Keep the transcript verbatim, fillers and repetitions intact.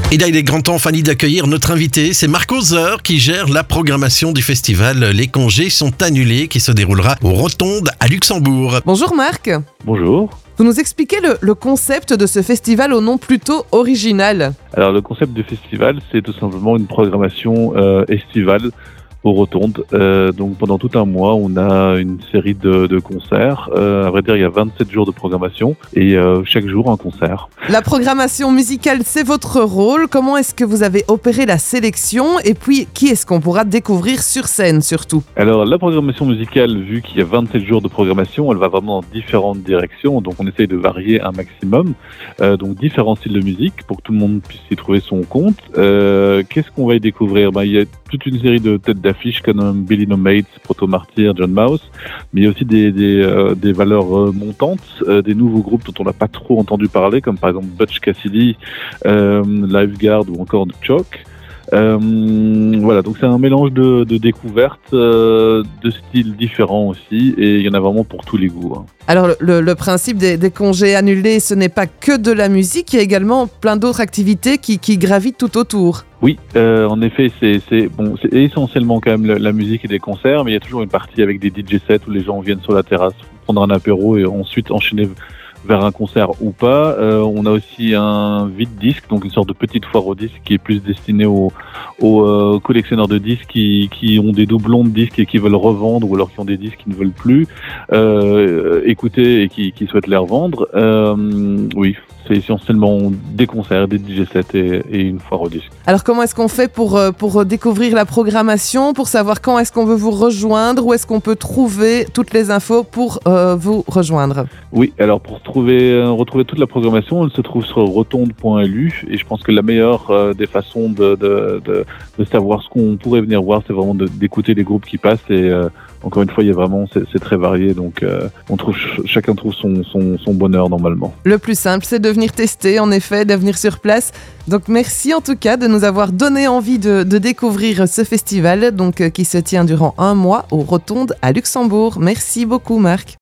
Et là, il est grand temps, Fanny, d'accueillir notre invité. C'est Marc Hauser qui gère la programmation du festival Les Congés sont annulés, qui se déroulera aux Rotondes à Luxembourg. Bonjour Marc. Bonjour. Vous nous expliquez le, le concept de ce festival au nom plutôt original. Alors le concept du festival, c'est tout simplement une programmation euh, estivale aux Rotondes. Euh, donc pendant tout un mois, on a une série de, de concerts. Euh, à vrai dire, il y a vingt-sept jours de programmation et euh, chaque jour un concert. La programmation musicale, c'est votre rôle. Comment est-ce que vous avez opéré la sélection? Et puis, qui est-ce qu'on pourra découvrir sur scène surtout? Alors la programmation musicale, vu qu'il y a vingt-sept jours de programmation, elle va vraiment dans différentes directions. Donc on essaye de varier un maximum. Euh, donc différents styles de musique pour que tout le monde puisse y trouver son compte. Euh, qu'est-ce qu'on va y découvrir? Ben, il y a toute une série de têtes d'affiche comme Billy No Mates, Proto Martyr, John Mouse, mais il y a aussi des, des, euh, des valeurs euh, montantes, euh, des nouveaux groupes dont on n'a pas trop entendu parler, comme par exemple Butch Cassidy, euh, Lifeguard ou encore The Choke. Euh, voilà, donc c'est un mélange de, de découvertes, euh, de styles différents aussi, et il y en a vraiment pour tous les goûts. Hein. Alors le, le principe des, des congés annulés, ce n'est pas que de la musique, il y a également plein d'autres activités qui, qui gravitent tout autour. Oui, euh, en effet, c'est, c'est, bon, c'est essentiellement quand même la, la musique et des concerts, mais il y a toujours une partie avec des D J sets où les gens viennent sur la terrasse prendre un apéro et ensuite enchaîner vers un concert ou pas. Euh, on a aussi un vide-disque, donc une sorte de petite foire aux disques qui est plus destinée aux, aux euh, collectionneurs de disques qui, qui ont des doublons de disques et qui veulent revendre, ou alors qui ont des disques qui ne veulent plus euh, écouter et qui, qui souhaitent les revendre. Euh, oui, c'est essentiellement des concerts, des D J sets et, et une foire aux disques. Alors comment est-ce qu'on fait pour, pour découvrir la programmation, pour savoir quand est-ce qu'on veut vous rejoindre, où est-ce qu'on peut trouver toutes les infos pour euh, vous rejoindre? Oui, alors pour trouver, euh, retrouver toute la programmation, elle se trouve sur rotonde point l u, et je pense que la meilleure euh, des façons de, de, de, de savoir ce qu'on pourrait venir voir, c'est vraiment de, d'écouter les groupes qui passent, et euh, encore une fois, il y a vraiment, c'est, c'est très varié, donc euh, on trouve, chacun trouve son, son, son bonheur normalement. Le plus simple, c'est de venir tester, en effet, de venir sur place. Donc merci en tout cas de nous avoir donné envie de, de découvrir ce festival donc, euh, qui se tient durant un mois aux Rotondes à Luxembourg. Merci beaucoup Marc.